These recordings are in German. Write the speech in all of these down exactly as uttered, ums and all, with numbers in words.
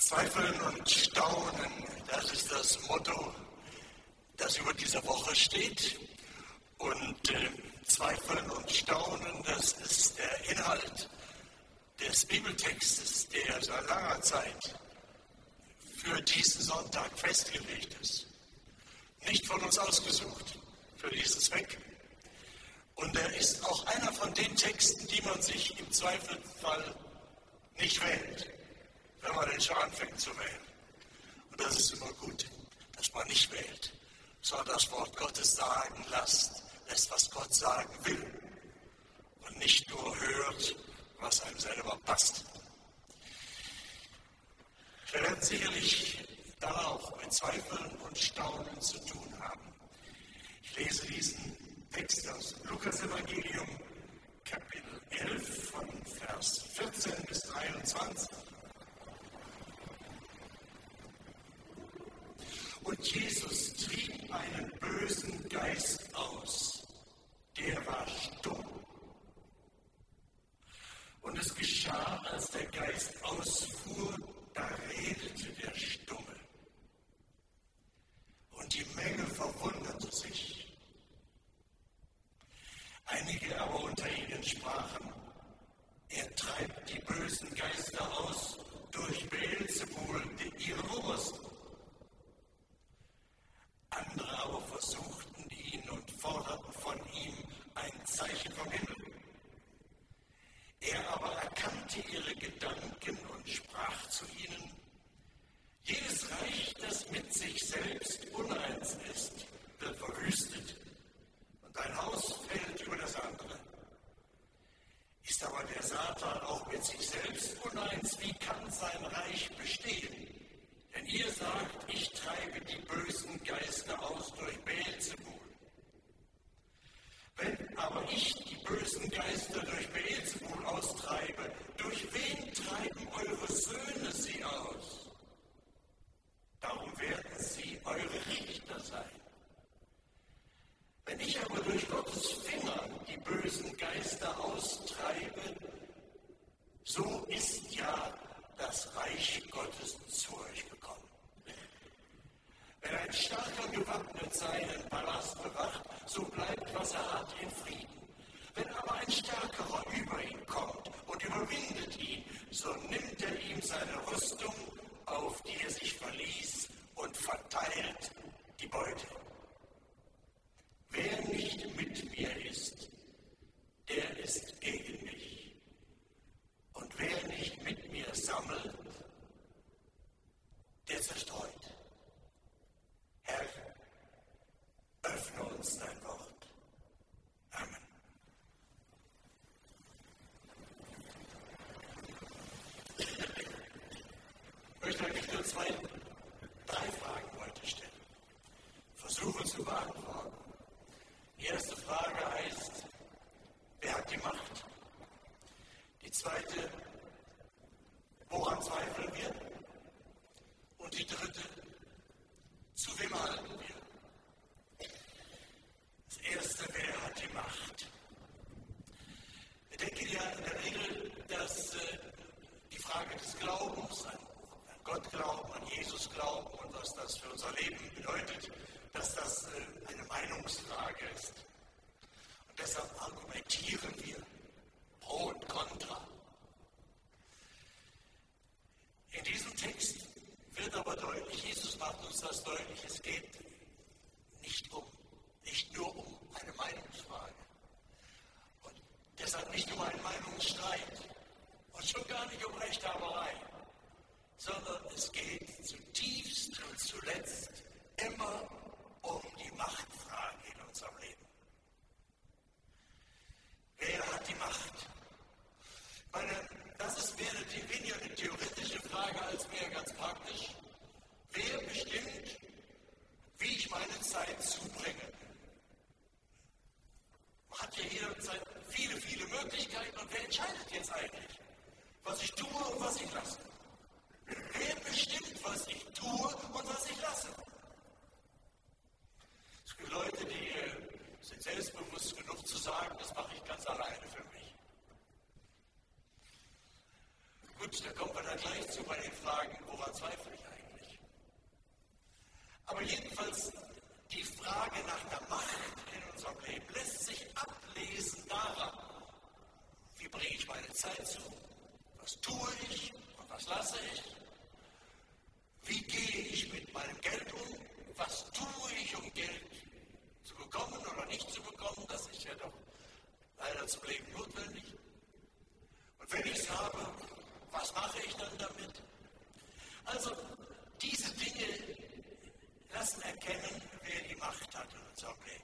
Zweifeln und Staunen, das ist das Motto, das über dieser Woche steht. Und äh, Zweifeln und Staunen, das ist der Inhalt des Bibeltextes, der seit langer Zeit für diesen Sonntag festgelegt ist. Nicht von uns ausgesucht für diesen Zweck. Und er ist auch einer von den Texten, die man sich im Zweifelsfall nicht wählt, wenn man denn schon anfängt zu wählen. Und das ist immer gut, dass man nicht wählt, sondern das Wort Gottes sagen lässt, lässt, was Gott sagen will und nicht nur hört, was einem selber passt. Wir werden sicherlich da auch mit Zweifeln und Staunen zu tun haben. Ich lese diesen Text aus Lukas Evangelium, Kapitel elf, von Vers vierzehn bis dreiundzwanzig. Und Jesus trieb einen bösen Geist aus, der war stumm. Und es geschah, als der Geist ausfuhr, da redete der Stumme. Und die Menge verwunderte sich. Einige aber unter ihnen sprachen, er treibt die bösen Geister aus durch Beelzebul, ihren Obersten. Andere aber versuchten ihn und forderten von ihm ein Zeichen vom Himmel. Er aber erkannte ihre Gedanken und sprach zu ihnen, jedes Reich, das mit sich selbst uneins ist, wird verwüstet und ein Haus fällt über das andere. Ist aber der Satan auch mit sich selbst uneins, wie kann sein Reich bestehen? Denn ihr sagt, ich treibe die bösen Geister aus durch Beelzebul. Wenn aber ich die bösen Geister durch Beelzebul austreibe, durch wen treiben eure Söhne sie aus? Darum werden sie eure Richter sein. Wenn ich aber durch Gottes Finger die bösen Geister austreibe, so ist ja das Reich Gottes zu euch gekommen. Wenn ein Starker gewappnet seinen Palast bewacht, so bleibt, was er hat, in Frieden. Wenn aber ein Stärkerer über ihn kommt und überwindet ihn, so nimmt er ihm seine Rüstung, auf die er sich verließ, und verteilt die Beute. Wer nicht mit mir ist, der ist gegen mich. Und wer nicht mit mir sammelt, der zerstreut. Herr, öffne uns dein Wort. Amen. Ich möchte eigentlich nur zwei, drei Fragen heute stellen. Versuche zu beantworten. Die erste Frage heißt, wer hat die Macht? Die zweite, woran zweifeln wir? Und die dritte, zu wem halten wir? Das erste, wer hat die Macht? Wir denken ja in der Regel, dass äh, die Frage des Glaubens, an, an Gott glauben, an Jesus glauben und was das für unser Leben bedeutet, dass das äh, eine Meinungsfrage ist. Und deshalb argumentieren wir pro und contra. In diesem Text wird aber deutlich, Jesus macht uns das deutlich, es geht nicht um, nicht nur um eine Meinungsfrage und deshalb nicht um einen Meinungsstreit und schon gar nicht um Rechthaberei, sondern es geht zutiefst und zuletzt immer um die Machtfrage in unserem Leben. Wer hat die Macht? Ich meine, das ist mehr eine, weniger eine theoretische Frage als mehr ganz praktisch. Wer bestimmt, wie ich meine Zeit zubringe? Man hat ja jederzeit viele, viele Möglichkeiten und wer entscheidet jetzt eigentlich, was ich tue und was ich lasse? Wer bestimmt, was ich tue und was ich lasse? Es gibt Leute, die äh, sind selbstbewusst genug zu sagen, das mache ich ganz alleine für mich. Gut, da kommen wir dann gleich zu bei den Fragen, woran zweifle ich eigentlich? Aber jedenfalls, die Frage nach der Macht in unserem Leben lässt sich ablesen daran, wie bringe ich meine Zeit zu? Was tue ich und was lasse ich? Wie gehe ich mit meinem Geld um? Was tue ich, um Geld zu bekommen oder nicht zu bekommen? Das ist ja doch leider zum Leben notwendig. Und wenn ich es habe, was mache ich dann damit? Also, diese Dinge lassen erkennen, wer die Macht hat in unserem Leben.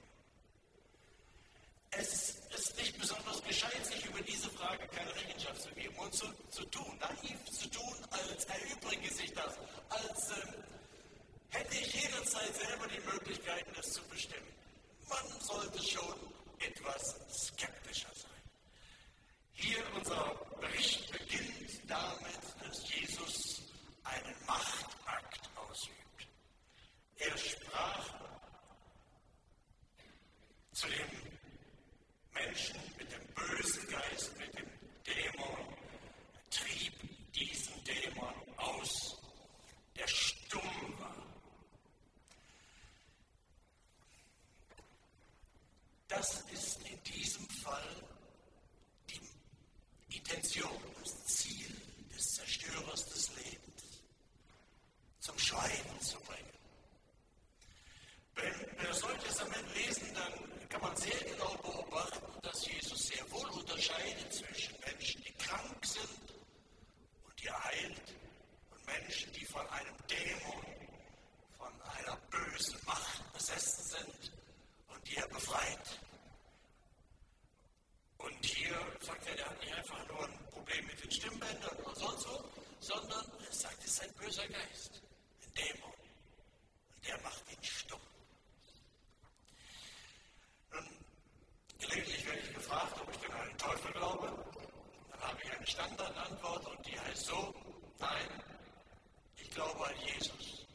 Es ist nicht besonders gescheit, sich über diese Frage keine Rechenschaft zu geben und zu, zu tun, naiv zu tun, als erübrige sich das, als äh, hätte ich jederzeit selber die Möglichkeiten, das zu bestimmen. Man sollte schon etwas skeptischer sein. Hier unser Bericht beginnt damit, dass Jesus einen Machtakt ausübt. Er sprach zu dem Menschen mit dem bösen Geist, mit dem Dämon, trieb diesen Dämon aus, der stumm war. Das ist in diesem Fall die Intention, das Ziel des Zerstörers des Lebens, zum Schweigen zu bringen. Wenn wir das Neue Testament lesen, dann kann man sehr genau beobachten, dass Jesus sehr wohl unterscheidet zwischen Menschen, die krank sind und die er heilt, und Menschen, die von einem Dämon, von einer bösen Macht besessen sind und die er befreit. Und hier sagt er, der hat nicht einfach nur ein Problem mit den Stimmbändern oder sonst wo, sondern er sagt, es ist ein böser Geist, ein Dämon. Und der macht ihn stumm. Nun, gelegentlich werde ich gefragt, ob ich denn an den Teufel glaube. Dann habe ich eine Standardantwort und die heißt so: Nein, ich glaube an Jesus.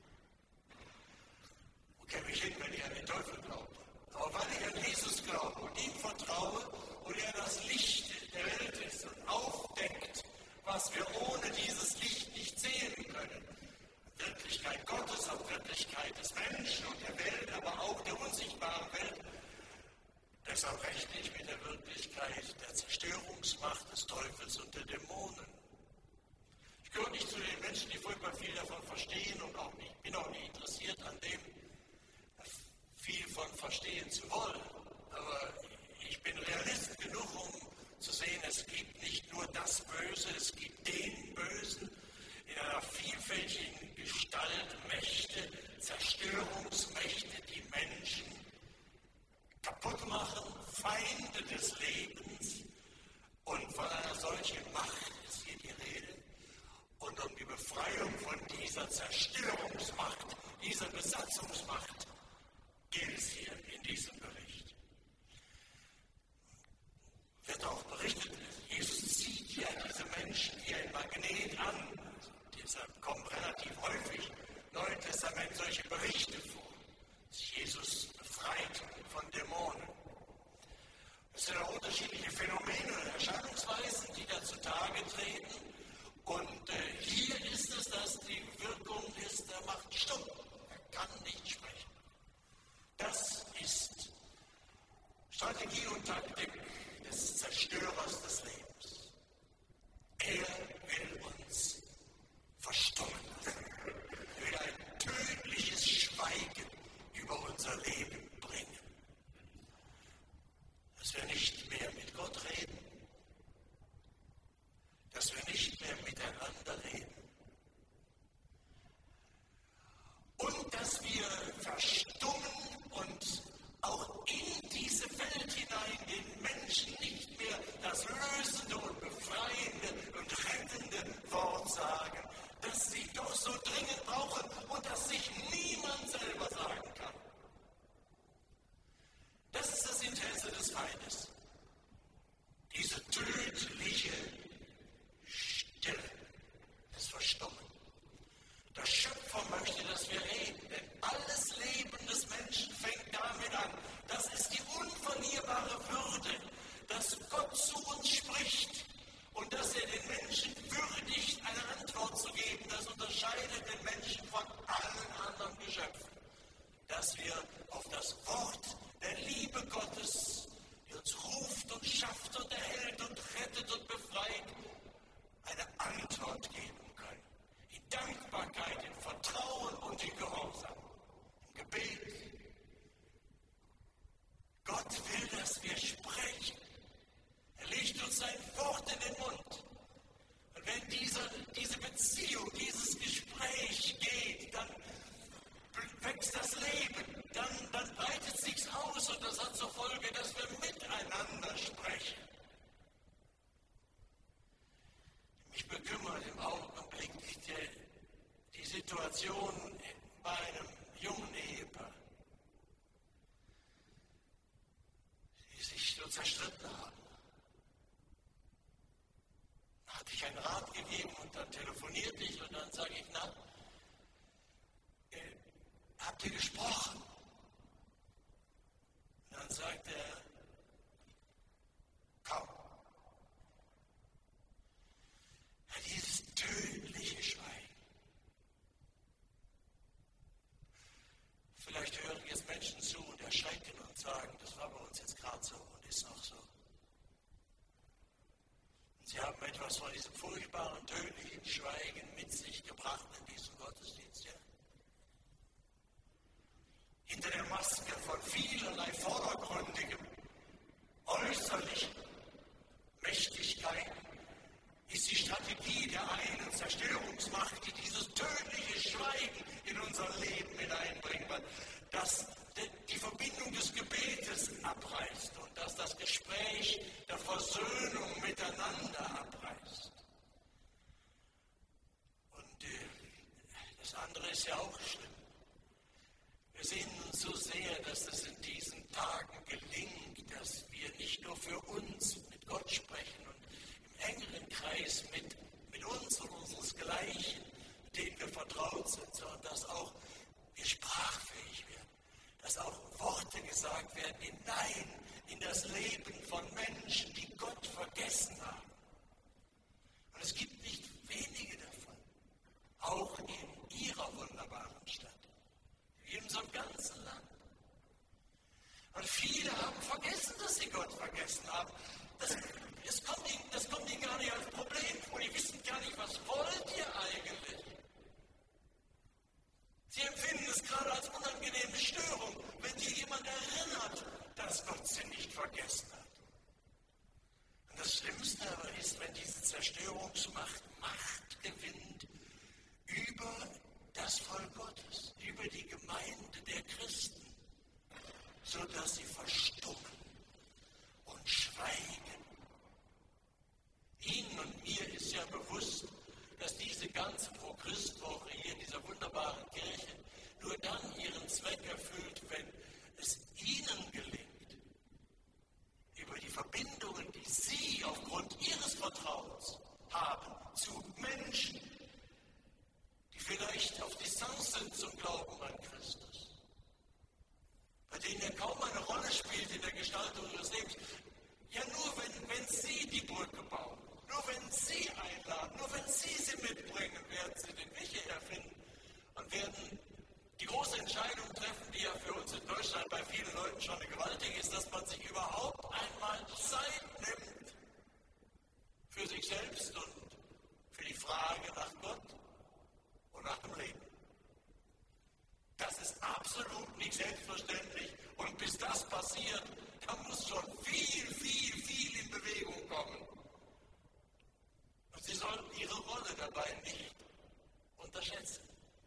Wo käme ich hin, wenn ich an den Teufel glaube? Aber weil ich an Jesus glaube und ihm vertraue und er das Licht der Welt ist und aufdeckt, was wir ohne dieses Licht nicht sehen können. Wirklichkeit Gottes und Wirklichkeit des Menschen und der Welt, aber auch der unsichtbaren Welt. Deshalb rechne ich mit der Wirklichkeit der Zerstörungsmacht des Teufels und der Dämonen. Ich gehöre nicht zu den Menschen, die furchtbar viel davon verstehen und auch nicht, bin auch nicht interessiert an dem, viel von verstehen zu wollen. Aber ich bin Realist genug, um zu sehen, es gibt nicht nur das Böse, es gibt den Bösen in einer vielfältigen Gestalt, Mächte, Zerstörungsmächte, die Menschen kaputt machen, Feinde des Lebens. Und von einer solchen Macht ist hier die Rede. Und um die Befreiung von dieser Zerstörungsmacht, dieser Besatzungsmacht, geht es hier in diesem Bericht. Wird auch berichtet, Jesus zieht ja diese Menschen wie ein Magnet an. Deshalb kommen relativ häufig im Neuen Testament solche Berichte vor, dass Jesus befreit von Dämonen. Es sind auch unterschiedliche Phänomene und Erscheinungsweisen, die da zutage treten. Und äh, hier ist es, dass die Wirkung ist, er macht stumm. Er kann nicht sprechen. Das ist Strategie und Taktik des Zerstörers des Lebens. Er will uns verstummen lassen. Er will ein tödliches Schweigen über unser Leben bringen. Dass wir nicht mehr mit Gott reden. Dass wir nicht mehr miteinander reden. Und dass wir verstummen und auch in diese Welt hinein den Menschen nicht mehr das lösende und befreiende und rettende Wort sagen, das sie doch so dringend brauchen und das sich niemand selber sagen kann. Das ist das Interesse des Feindes. Diese tödliche Stille. Beziehung, dieses Gespräch geht, dann wächst das Leben, dann, dann breitet sich's aus und das hat zur Folge, dass wir miteinander sprechen. Mich bekümmert im Augenblick die, die Situation bei einem jungen Ehepaar, die sich so zerstritten haben. Da hatte ich einen Rat gegeben und dann telefonierte ich und dann sage ich, na, äh, habt ihr gesprochen? Und dann sagt er, kaum. Ja, dieses tödliche Schweigen. Vielleicht hören jetzt Menschen zu und erschrecken und sagen, das war bei uns jetzt gerade so und ist auch so. Und sie haben etwas von diesem furchtbaren, tödlichen Schweigen mit sich gebracht in diesem Gottesdienst. Ja? Hinter der Maske von vielerlei vordergründigem, äußerlichen Mächtigkeiten ist die Strategie der einen Zerstörungsmacht, die dieses tödliche Schweigen in unser Leben hineinbringen wird, dass die Verbindung des Gebetes abreißt und dass das Gespräch der Versöhnung miteinander abreißt. Und äh, das andere ist ja auch schlimm. Wir sehen uns so sehr, dass es in diesen Tagen gelingt, dass wir nicht nur für uns mit Gott sprechen und im engeren Kreis mit, mit uns und unseresgleichen, mit denen wir vertraut sind, sondern dass auch wir sprachfähig werden, dass auch Worte gesagt werden hinein in das Leben von Menschen, die Gott vergessen haben. Und es gibt nicht wenige davon, auch in ihrer wunderbaren Stadt, in unserem ganzen Land. Und viele haben vergessen, dass sie Gott vergessen haben. Das, das, kommt ihnen, das kommt ihnen gar nicht als Problem vor. Die wissen gar nicht, was wollt ihr eigentlich? Sie empfinden es gerade als unangenehme Störung, wenn dir jemand erinnert, dass Gott sie nicht vergessen hat. Und das Schlimmste aber ist, wenn diese Zerstörungsmacht Macht gewinnt über das Volk Gottes, über die Gemeinde der Christen, sodass sie verstummen und schweigen. Ihnen und mir ist ja bewusst, dass diese ganze Pro-Christ-Woche hier in dieser wunderbaren Kirche nur dann ihren Zweck erfüllt, wenn es Ihnen gelingt, über die Verbindungen, die Sie aufgrund Ihres Vertrauens haben zu Menschen, die vielleicht auf Distanz sind zum Glauben an Christus, bei denen er kaum eine Rolle spielt in der Gestaltung ihres Lebens. Ja, nur wenn, wenn Sie die Brücke bauen, nur wenn Sie einladen, nur wenn Sie sie mitbringen, werden Sie den Weg hierher finden und werden die große Entscheidung treffen, die ja für uns in Deutschland bei vielen Leuten schon eine gewaltige ist, dass man sich überhaupt einmal Zeit nimmt für sich selbst und für die Frage nach Gott und nach dem Leben. Das ist absolut nicht selbstverständlich. Und bis das passiert, da muss schon viel, viel, viel in Bewegung kommen. Und Sie sollten Ihre Rolle dabei nicht unterschätzen.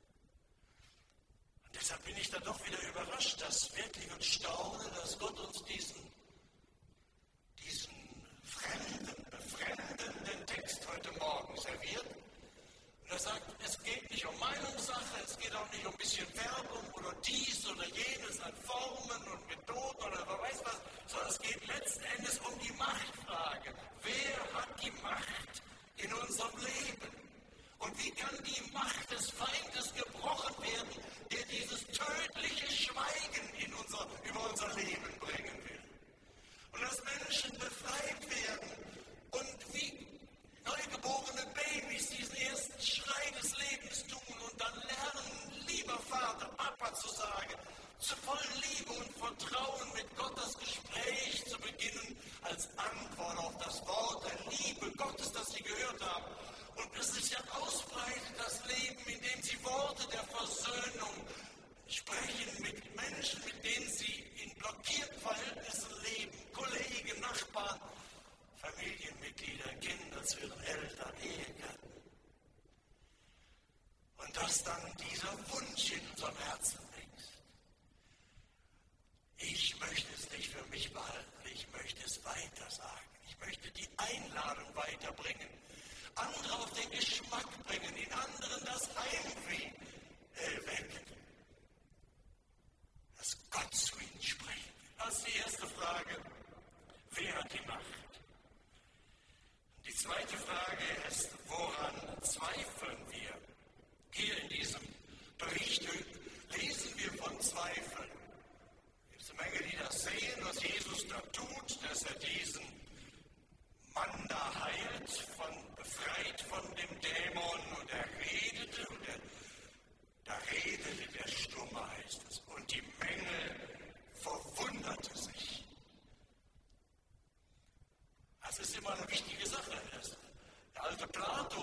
Und deshalb bin ich dann doch wieder überrascht, dass wirklich und staune, dass Gott uns diesen, diesen fremden, befremdenden Text heute Morgen serviert. Und er sagt, es geht nicht um Meinungssache, es geht auch nicht um ein bisschen Werbung oder dies oder jenes an Formen und Methoden oder wer weiß was, sondern es geht letzten Endes um die Machtfrage. Wer hat die Macht in unserem Leben? Und wie kann die Macht des Feindes gebrochen werden, der dieses tödliche Schweigen in unser, über unser Leben bringen will? Und dass Menschen befreit werden und wie neugeborene Babys diesen ersten Schrei des Lebens tun und dann lernen, lieber Vater, Papa zu sagen, zu voll Liebe und Vertrauen mit Gott das Gespräch zu beginnen, als Antwort auf das Wort der Liebe Gottes, das sie gehört haben. Und es sich dann ausbreitet, das Leben, indem sie Worte der Versöhnung sprechen mit Menschen, mit denen sie in blockierten Verhältnissen leben, Kollegen, Nachbarn, Familienmitglieder, Kinder zu ihren Eltern, Ehegatten.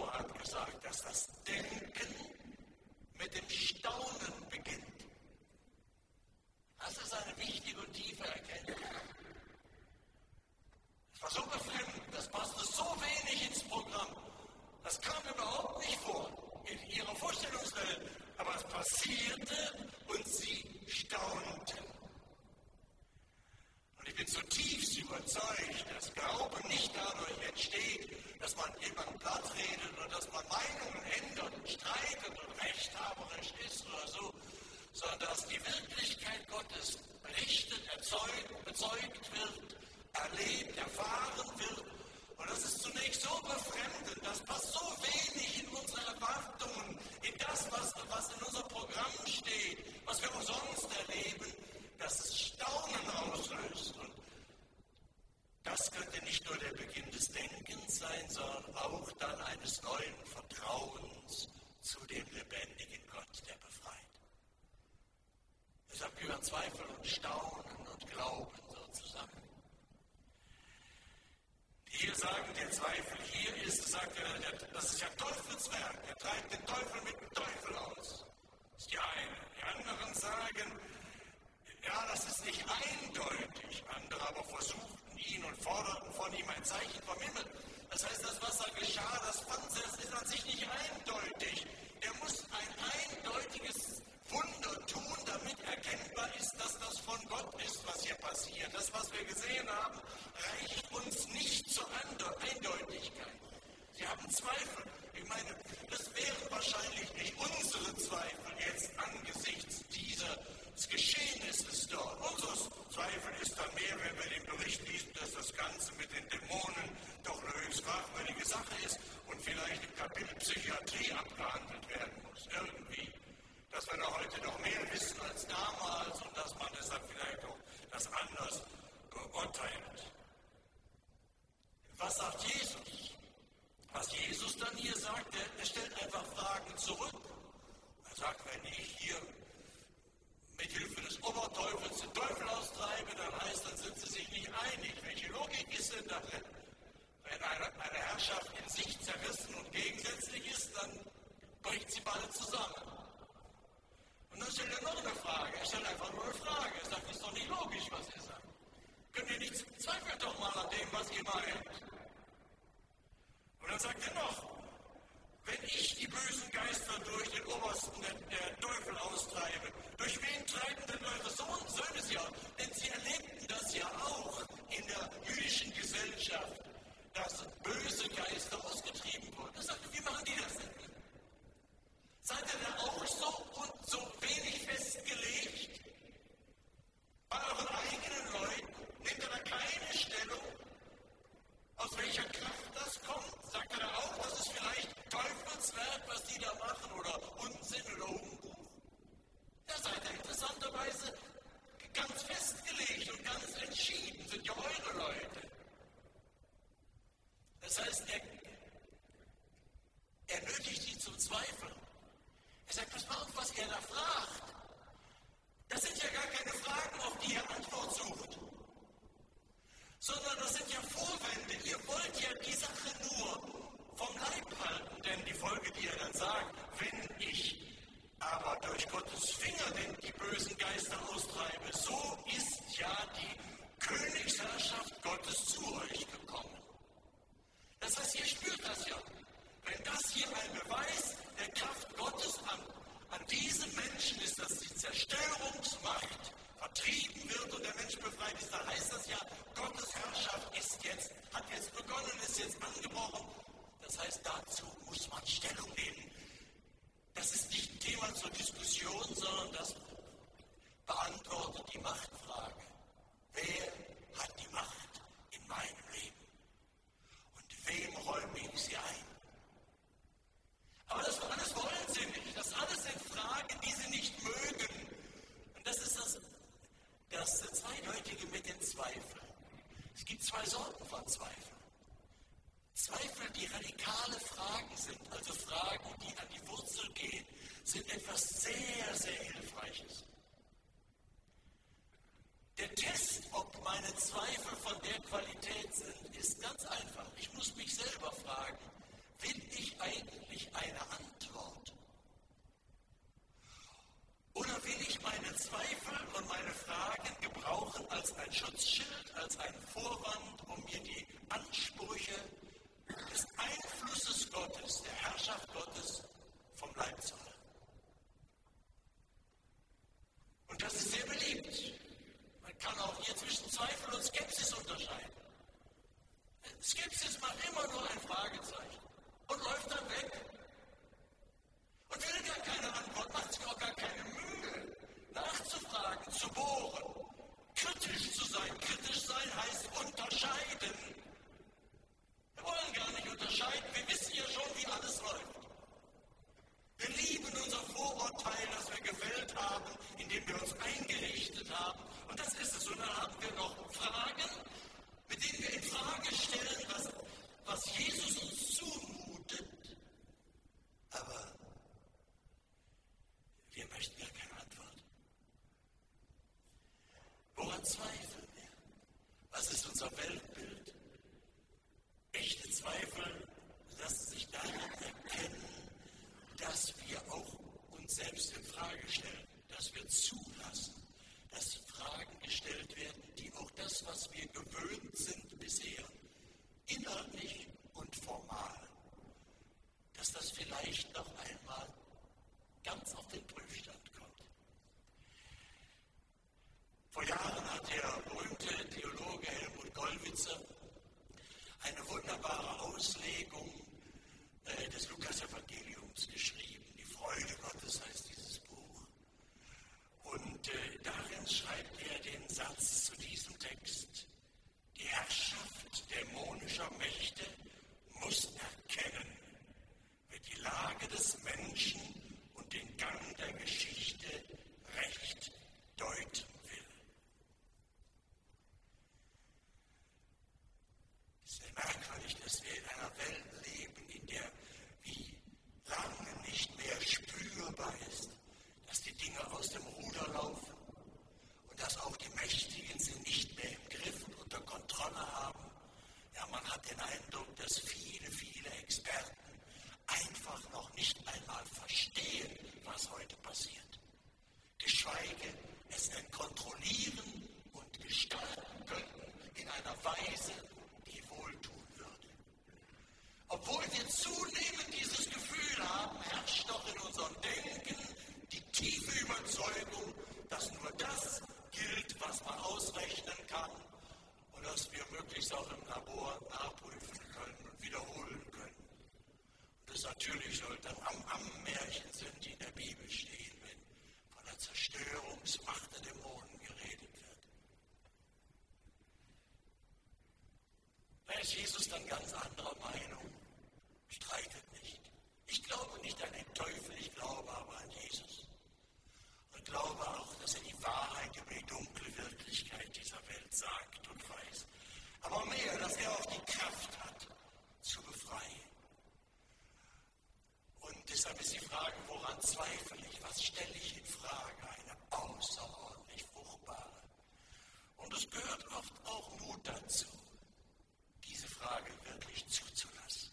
Otto hat gesagt, dass das Denken mit dem Staunen beginnt. Das ist eine wichtige und tiefe Erkenntnis. Es war so befremdend, das passte so wenig ins Programm. Das kam überhaupt nicht vor in ihrer Vorstellungswelt. Aber es passierte und sie staunten. Und ich bin zutiefst überzeugt, dass Glauben nicht dadurch entsteht, dass man jemanden platt redet oder dass man Meinungen ändert und streitet und rechthaberisch ist oder so, sondern dass die Wirklichkeit Gottes berichtet, erzeugt, bezeugt wird, erlebt, erfahren wird. Und das ist zunächst so befremdend, das passt so wenig in unsere Erwartungen, in das, was, was in unserem Programm steht, was wir auch sonst erleben, dass es Staunen auslöst. Und das könnte nicht nur der Beginn des Denkens sein, sondern auch dann eines neuen Vertrauens zu dem lebendigen Gott, der befreit. Deshalb gehören Zweifel und Staunen und Glauben so zusammen. Hier sagen, der Zweifel hier ist, sagt er, das ist ja Teufelswerk, er treibt den Teufel mit dem Teufel aus. Das ist die eine. Die anderen sagen, ja, das ist nicht eindeutig. Andere aber versuchten ihn und forderten von ihm ein Zeichen vom Himmel. Das heißt, das, was da geschah, das fand das ist an sich nicht eindeutig. Er muss ein eindeutiges Wunder tun, damit erkennbar ist, dass das von Gott ist, was hier passiert. Das, was wir gesehen haben, reicht uns nicht zur Eindeutigkeit. Sie haben Zweifel. Ich meine, das wären wahrscheinlich nicht unsere Zweifel jetzt angesichts dieses Geschehnisses dort. Unser Zweifel ist dann mehr, wenn wir den Bericht lesen, dass das Ganze mit den Dämonen doch eine höchst fragwürdige Sache ist und vielleicht im Kapitel Psychiatrie abgehandelt werden muss. Irgendwie. Dass wir da heute noch mehr wissen als damals und dass man deshalb vielleicht auch das anders beurteilt. Was sagt Jesus? Was Jesus dann hier sagt, er, er stellt einfach Fragen zurück. Er sagt, wenn ich hier mit Hilfe des Oberteufels den Teufel austreibe, dann heißt, dann sind sie sich nicht einig. Welche Logik ist denn darin? Wenn eine, eine Herrschaft in sich zerrissen und gegensätzlich ist, dann bricht sie beide zusammen. Und dann stellt er noch eine Frage. Er stellt einfach nur eine Frage. Er sagt, das ist doch nicht logisch, was er sagt. Könnt ihr nicht, zweifelt doch mal an dem, was ihr meint. Und dann sagt er noch, wenn ich die bösen Geister durch den Obersten der, der Teufel austreibe, durch wen treiben denn eure Sohn, Söhne sie aus? Denn sie erlebten das ja auch in der jüdischen Gesellschaft, dass böse Geister ausgetrieben wurden. Er sagt, wie machen die das denn? Seid ihr da auch so und so wenig festgelegt? Bei euren eigenen Leuten nehmt ihr da keine Stellung? Aus welcher Kraft das kommt? Sagt er da auch, das ist vielleicht Teufelswerk, was die da machen, oder Unsinn oder Humbug? Da seid ihr interessanterweise ganz festgelegt und ganz entschieden, sind ja eure Leute. Das heißt, er, er nötigt sie zum Zweifeln. Er sagt, pass mal auf, was er da fragt. Das sind ja gar keine Fragen, auf die er Antwort sucht. Sondern das sind ja Vorwände. Ihr wollt ja die Sache nur vom Leib halten. Denn die Folge, die er dann sagt, wenn ich aber durch Gottes Finger denn die bösen Geister austreibe, so ist ja die Königsherrschaft Gottes zu euch gekommen. Das heißt, ihr spürt das ja. Wenn das hier ein Beweis der Kraft Gottes an, an diesem Menschen ist, dass die Zerstörungsmacht vertrieben wird und der Mensch befreit ist, dann heißt das ja, Gottes Herrschaft ist jetzt, hat jetzt begonnen, ist jetzt angebrochen. Das heißt, dazu muss man Stellung nehmen. Das ist nicht ein Thema zur Diskussion, sondern das beantwortet die Machtfrage. Wer hat die Macht in meinem Leben? Und wem räume ich sie ein? Aber das alles wollen sie nicht. Das alles sind Fragen, die sie nicht mögen. Und das ist das, das Zweideutige mit den Zweifeln. Es gibt zwei Sorten von Zweifeln. Zweifel, die radikale Fragen sind, also Fragen, die an die Wurzel gehen, sind etwas sehr, sehr Hilfreiches. Der Test, ob meine Zweifel von der Qualität sind, ist ganz einfach. Ich muss mich selber fragen, will ich eigentlich Zweifeln wir? Was ist unser Weltbild? Echte Zweifel lassen sich daran erkennen, dass wir auch uns selbst in Frage stellen, dass wir zulassen, dass Fragen gestellt werden, die auch das, was wir gewöhnt sind bisher, inhaltlich und formal, dass das vielleicht noch einmal ganz auf den Prüfstand kommt. Vor Jahren hat der berühmte Theologe Helmut Gollwitzer eine wunderbare Auslegung äh, des Lukas-Evangeliums geschrieben. Die Freude Gottes heißt dieses Buch. Und äh, darin schreibt er den Satz zu diesem Text: Die Herrschaft dämonischer Mächte muss erkennen, wer die Lage des Menschen und den Gang der Geschichte recht deuten will. Es ist sehr merkwürdig, dass wir in einer Welt leben, in der wie lange nicht mehr spürbar ist, dass die Dinge aus dem Ruder laufen und dass auch die Mächtigen sie nicht mehr im Griff und unter Kontrolle haben. Ja, man hat den Eindruck, dass viele, viele Experten einfach noch nicht einmal verstehen, was heute passiert. Geschweige es denn kontrollieren und gestalten könnten in einer Weise, die wohltun würde. Obwohl wir zunehmend dieses Gefühl haben, herrscht doch in unserem Denken die tiefe Überzeugung, dass nur das gilt, was man ausrechnen kann und dass wir möglichst auch im Labor nachprüfen können und wiederholen können. Und das natürlich sollte am, am Märchen sind, die in der Bibel stehen, wenn von der Zerstörungsmacht der Dämonen geredet wird. Da ist Jesus dann ganz anderer Meinung. Streitet nicht. Ich glaube nicht an den Teufel, ich glaube aber an Jesus. Und glaube auch, dass er die Wahrheit über die dunkle Wirklichkeit dieser Welt sagt und weiß. Aber mehr, dass er auch die Kraft hat, zu befreien. Und deshalb ist die Frage, woran zweifle ich? Was stelle ich in Frage? Eine außerordentlich fruchtbare. Und es gehört oft auch Mut dazu, diese Frage wirklich zuzulassen.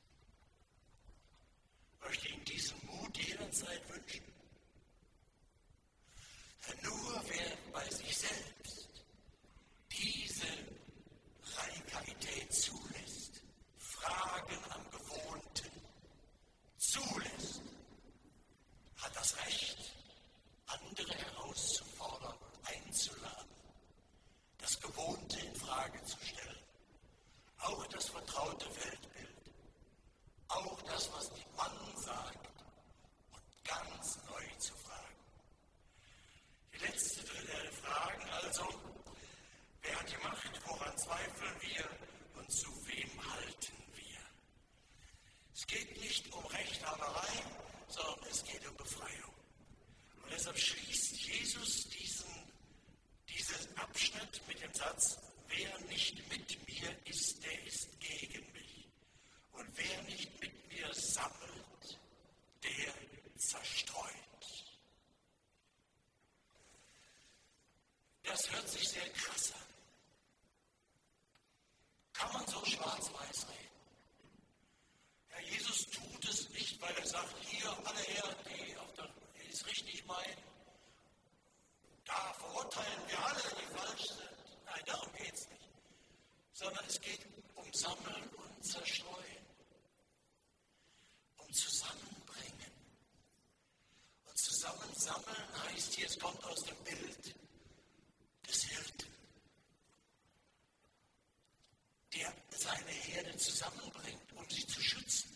Ich möchte Ihnen diesen Mut jederzeit wünschen. Denn nur wer bei sich selbst diese Radikalität zulässt, Fragen am Gewohnten zulässt, hat das Recht, andere herauszufordern und einzuladen, das Gewohnte in Frage zu stellen, auch das vertraute Weltbild, auch das, was die Mann sagt, und ganz neu zu fragen. Die letzte der Fragen also: Wer hat die Macht? Woran zweifeln wir? Und zu wem halten wir? Es geht nicht um Rechthaberei, sondern es geht um Befreiung. Und deshalb schließt Jesus diesen, diesen Abschnitt mit dem Satz: Wer nicht mit mir ist, der ist gegen mich. Und wer nicht mit mir sammelt, der zerstreut. Das hört sich sehr krass an. Kann man so schwarz-weiß reden? Ja, Jesus tut es nicht, weil er sagt, hier alle her, die, auf der, die es richtig meinen. Da verurteilen wir alle, die falsch sind. Nein, darum geht es nicht. Sondern es geht um Sammeln und Zerstreuen. Um Zusammenbringen. Und zusammen sammeln heißt hier, es kommt aus dem Bild des Hirten, der seine Herde zusammenbringt, um sie zu schützen.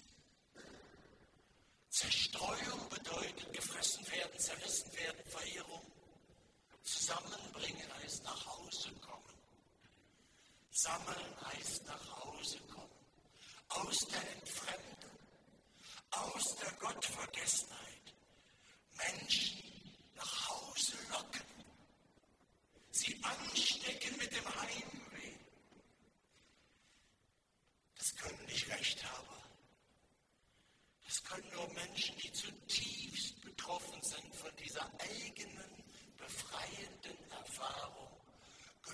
Zerstreuung bedeutet gefressen werden, zerrissen werden, Verehrung. Zusammenbringen heißt nach Hause kommen. Sammeln heißt nach Hause kommen. Aus der Entfremdung, aus der Gottvergessenheit Menschen nach Hause locken. Sie anstecken mit dem Heimweh. Das können nicht Rechthaber. Das können nur Menschen, die zutiefst betroffen sind von dieser eigenen, befreienden Erfahrung.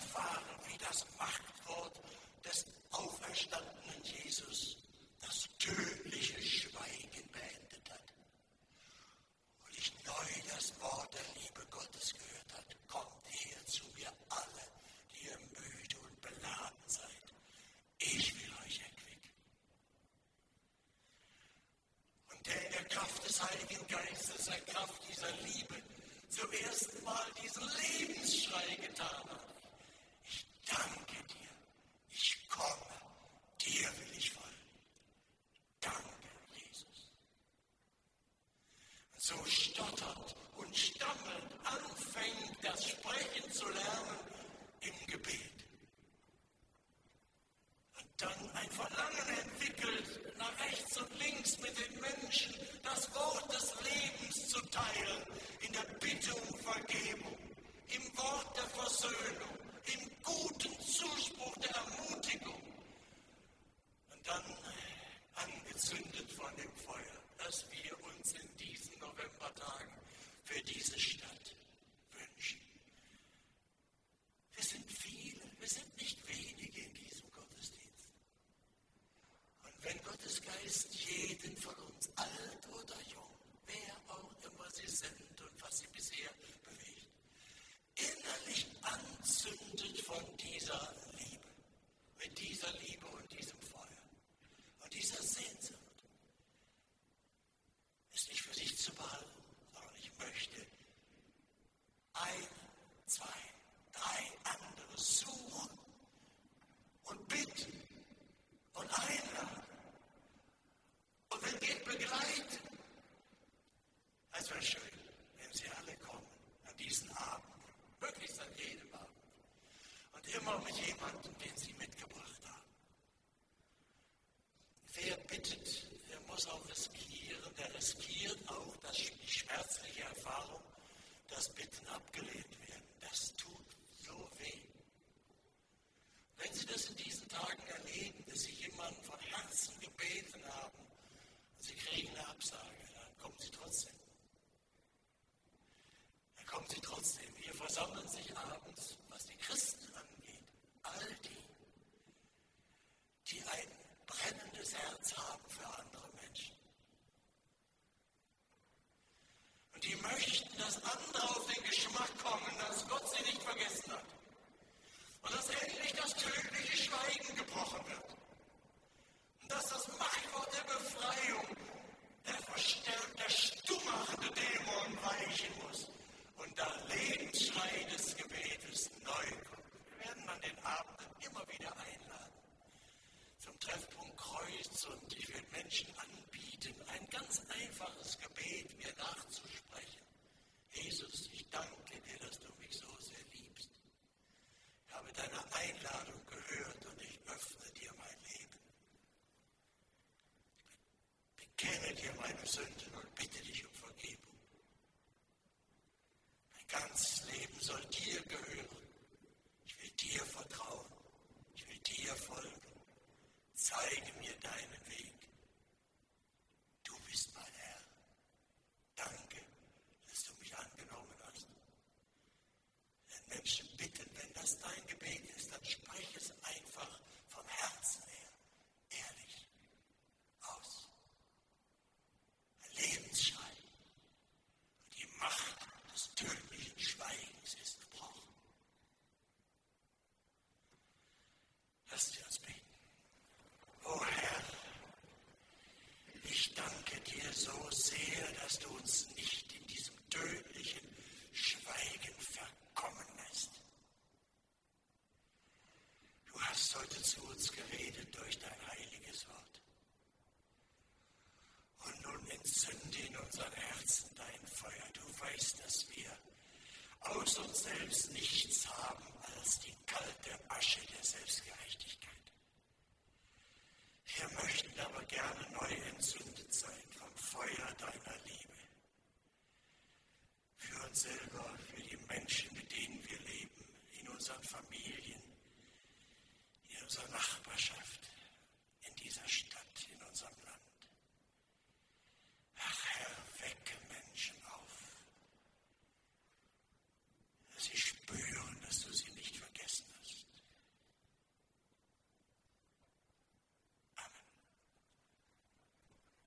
erfahren, wie das Machtwort des auferstandenen Jesus das tödliche Schweigen beendet hat. Und ich neu das Wort der Liebe Gottes gehört hat. Kommt her zu mir alle, die ihr müde und beladen seid. Ich will euch erquicken. Und der in der Kraft des Heiligen Geistes, in Kraft dieser Liebe, zum ersten Mal diesen Lebensschrei getan hat. Ich danke dir. Ich komme. Dir will ich folgen. Danke, Jesus. Und so stotternd und stammelnd anfängt, das Sprechen zu lernen im Gebet. Und dann ein Verlangen entwickelt, nach rechts und links mit den Menschen das Wort des Lebens zu teilen, in der Bitte um Vergebung, im Wort der Versöhnung, im guten Zuspruch der Ermutigung. Und dann angezündet von dem Feuer, das wir uns in diesen Novembertagen für diese Stadt wünschen. Wir sind viele, wir sind nicht wenige in diesem Gottesdienst. Und wenn Gottes Geist jeden von uns, alt oder jung, wer auch immer sie sind und was sie bisher bewegt, innerlich anzündet von dieser Liebe, mit dieser Liebe und diesem Feuer und dieser Sehnsucht, ist nicht für sich zu behalten, sondern ich möchte ein, zwei, drei andere suchen und bitten und einladen und wenn geht begleiten. Es wäre schön, wenn Sie alle kommen an diesen Abend, möglichst an jedem Abend und immer mit jemandem, den Sie mitgebracht haben. Wer bittet, der muss auch riskieren, der riskiert auch das, die schmerzliche Erfahrung, dass Bitten abgelehnt werden. Das tut so weh. Wenn Sie das in diesen Tagen erleben, dass Sie jemanden von Herzen gebeten haben und Sie kriegen eine Absage, dann kommen Sie trotzdem. Dann kommen Sie trotzdem. Hier versammeln sich abends, was die Christen angeht, all die, die ein brennendes Herz haben für andere Menschen. Und die möchten, dass andere auf den Geschmack kommen, dass Gott sie nicht vergessen hat. Und dass endlich das tödliche Schweigen gebrochen wird. Und dass das Machtwort der Befreiung, der verstärkte, der stummachende Dämon weichen muss. Und der Lebensschrei des Gebetes neu kommt. Wir werden an den Abenden immer wieder einladen. Zum Treffpunkt Kreuz und ich will Menschen anbieten, ein ganz einfaches Gebet mir nachzusprechen. Jesus, ich danke dir, dass du mich so sehr liebst. Ich habe deine Einladung gehört und ich öffne dir mein Leben. Ich bekenne dir meine Sünden und bitte dich um Vergebung. Mein ganzes Leben soll dir gehören. Ich will dir vertrauen. Ich will dir folgen. Zeige mir deinen Weg. Du bist mein Herr. Danke, dass du mich angenommen hast. Wenn Menschen bitten, wenn das dein Gebet ist, dann sprich es einfach vom Herzen her, ehrlich, aus. Ein Lebensschrei. Und die Macht des tödlichen Schweigens ist gebrochen. Lasst uns beten. O Herr, ich danke dir so sehr, dass du uns nicht in diesem tödlichen Schweigen verkommen lässt. Du hast heute zu uns geredet durch dein heiliges Wort. Und nun entzünde in unseren Herzen dein Feuer. Du weißt, dass wir aus uns selbst nichts haben als die kalte Asche der Selbstgerechtigkeit. Wir möchten aber gerne neu entzündet sein vom Feuer deiner Liebe. Für uns selber, für die Menschen, mit denen wir leben, in unseren Familien,